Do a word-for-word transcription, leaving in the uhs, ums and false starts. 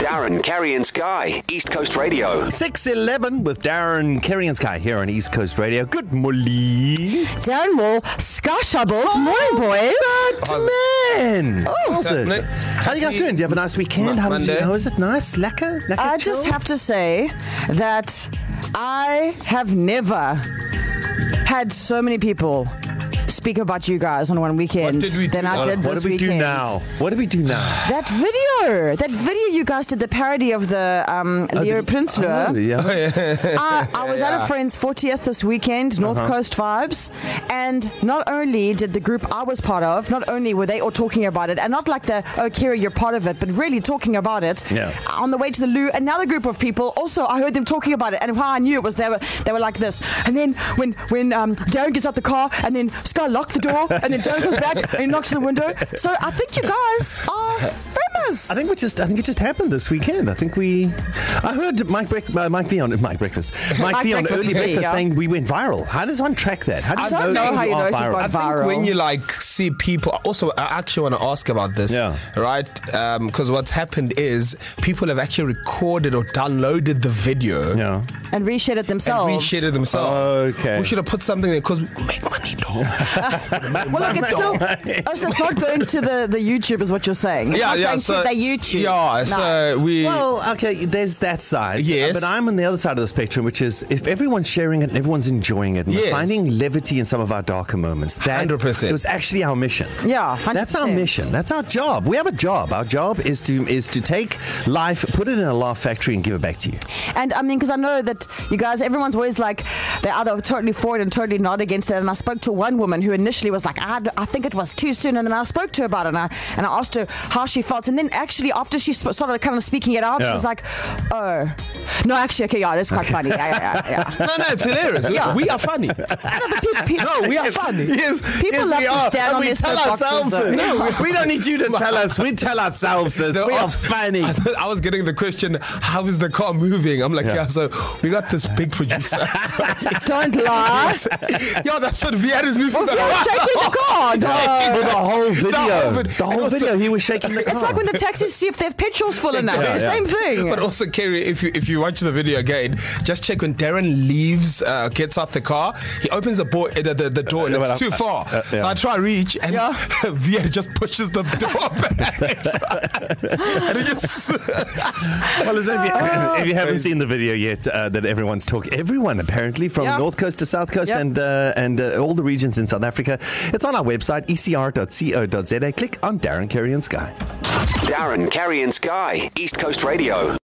Darren, Kerry and Sky, East Coast Radio. six eleven with Darren, Kerry and Sky here on East Coast Radio. Good morning. Darren Moore, Sky Shovels. Morning, boys. Man. Oh, How's it? How are you guys doing? Do you have a nice weekend? How was, how was it? Nice? Lekker? Lekker I chill? just have to say that I have never had so many people speak about you guys on one weekend What did we do? than I What- did What this do we weekend. do now? What do we do now? That video, that video you guys did, the parody of the um, Leo Prinsloo. Oh, yeah. I, I was at a friend's fortieth this weekend, North uh-huh. Coast Vibes, and not only did the group I was part of, not only were they all talking about it, and not like the, oh, Kira, you're part of it, but really talking about it. Yeah. On the way to the loo, another group of people, also, I heard them talking about it, and how I knew it was, they were they were like this. And then when, when um, Darren gets out the car, and then Sky locked the door, and then Darren comes back, and he knocks on the window. So I think you guys are famous. I think we just. I think it just happened this weekend. I think we. I heard Mike Break, uh, Mike V on Mike Breakfast, Mike, Mike V on Breakfast, Early Breakfast yeah. saying we went viral. How does one track that? How do you I don't know that how you know are if you've viral? got I think viral. when you like see people, also I actually want to ask about this, Yeah. right? Because um, what's happened is people have actually recorded or downloaded the video Yeah. and reshared it and themselves. reshared it themselves. Okay. We should have put something there because we make money, dog. Well, look, it's still. Oh, so it's not going to the, the YouTube, is what you're saying. It's Yeah, not yeah. going So to the YouTube. Yeah, No. so we. Well, okay, there's that side. Yes. But I'm on the other side of the spectrum, which is if everyone's sharing it and everyone's enjoying it and we're Yes. finding levity in some of our darker moments, that one hundred percent. it was actually our mission. Yeah, one hundred percent. That's our mission. That's our job. We have a job. Our job is to is to take life, put it in a laugh factory, and give it back to you. And I mean, because I know that you guys, everyone's always like, they're either totally for it and totally not against it. And I spoke to one woman who initially was like, I, had, I think it was too soon. And then I spoke to her about it and I, and I asked her how she felt. And then actually, after she sp- started kind of speaking it out, Yeah. she was like, oh, no, actually, okay, yeah, it's quite funny. Yeah, yeah, yeah. yeah. No, no, it's hilarious. Yeah. We are funny. No, but pe- pe- No, we are funny. Yes, People yes, love we to are. stand and on we their tell soapboxes, ourselves though. this. No, we, we don't need you to tell us. We tell ourselves this. No, we I are was- funny. I was getting the question, how is the car moving? I'm like, Yeah. yeah, so we got this big producer. Don't laugh. Yeah, that's what Viet is moving. Well, if you're shaking the car, no. For the whole video. whole vid- The whole and also- video, he was shaking the car. It's like when the taxis see if their petrol's full enough. Yeah, It's the yeah. same thing. But also, Kerry, if you if you watch the video again, just check when Darren leaves, uh, gets out the car, he opens the, bo- the, the, the door and Uh, it's too far. uh, yeah. So I try to reach and Yeah. Viet just pushes the door back. And he just... Well, listen, if, you, if you haven't seen the video yet, uh, that everyone's talking, everyone apparently from Yeah. North Coast to South Coast Yep. and uh, and uh, all the regions in South Africa, it's on our website, e c r dot co dot z a. Click on Darren, Kerry and Sky. Darren, Kerry and Sky, East Coast Radio.